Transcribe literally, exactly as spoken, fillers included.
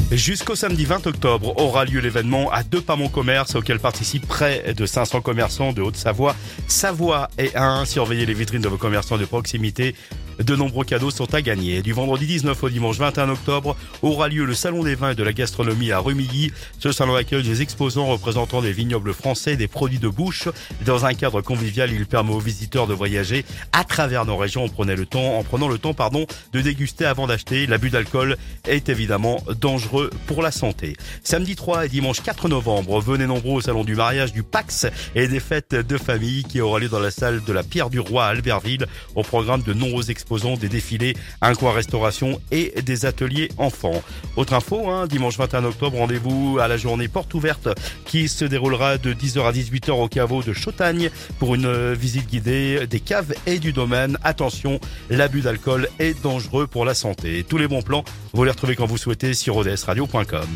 Jusqu'au samedi vingt octobre aura lieu l'événement à deux pas mon commerce auquel participent près de cinq cents commerçants de Haute-Savoie, Savoie et Ain. Surveillez les vitrines de vos commerçants de proximité. De nombreux cadeaux sont à gagner. Du vendredi dix-neuf au dimanche vingt et un octobre aura lieu le Salon des vins et de la gastronomie à Rumilly. Ce salon accueille des exposants représentant des vignobles français, des produits de bouche. Dans un cadre convivial, il permet aux visiteurs de voyager à travers nos régions en prenant le temps, en prenant le temps, pardon, de déguster avant d'acheter. L'abus d'alcool est évidemment dangereux pour la santé. Samedi trois et dimanche quatre novembre, venez nombreux au salon du mariage, du Pax et des fêtes de famille qui aura lieu dans la salle de la Pierre du Roi à Albertville. Au programme de nombreux exposants, des défilés, un coin restauration et des ateliers enfants. Autre info, hein, dimanche vingt et un octobre, rendez-vous à la journée porte ouverte qui se déroulera de dix heures à dix-huit heures au caveau de Chautagne pour une visite guidée des caves et du domaine. Attention, l'abus d'alcool est dangereux pour la santé. Tous les bons plans, vous les retrouvez quand vous souhaitez sur o d s radio point com.